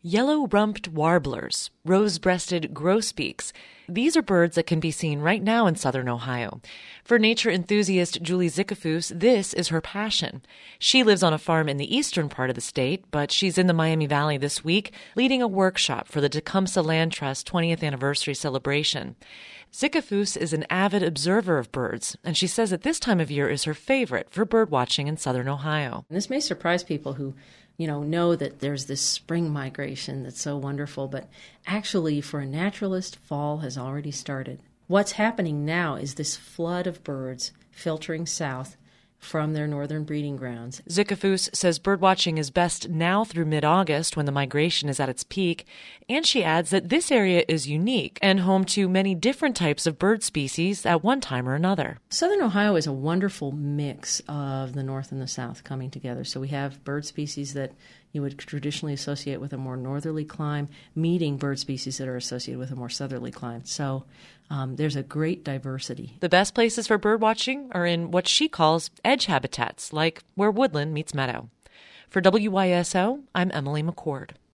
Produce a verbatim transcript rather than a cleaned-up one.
Yellow-rumped warblers, rose-breasted grosbeaks. These are birds that can be seen right now in southern Ohio. For nature enthusiast Julie Zickafoose, this is her passion. She lives on a farm in the eastern part of the state, but she's in the Miami Valley this week leading a workshop for the Tecumseh Land Trust twentieth anniversary celebration. Zickafoose is an avid observer of birds, and she says that this time of year is her favorite for bird watching in southern Ohio. This may surprise people who you know, know that there's this spring migration that's so wonderful, but actually for a naturalist, fall has already started. What's happening now is this flood of birds filtering south from their northern breeding grounds. Zickafoose says birdwatching is best now through mid-August when the migration is at its peak, and she adds that this area is unique and home to many different types of bird species at one time or another. Southern Ohio is a wonderful mix of the north and the south coming together. So we have bird species that you would traditionally associate with a more northerly climate, meeting bird species that are associated with a more southerly climate. So um, there's a great diversity. The best places for bird watching are in what she calls edge habitats, like where woodland meets meadow. For W Y S O, I'm Emily McCord.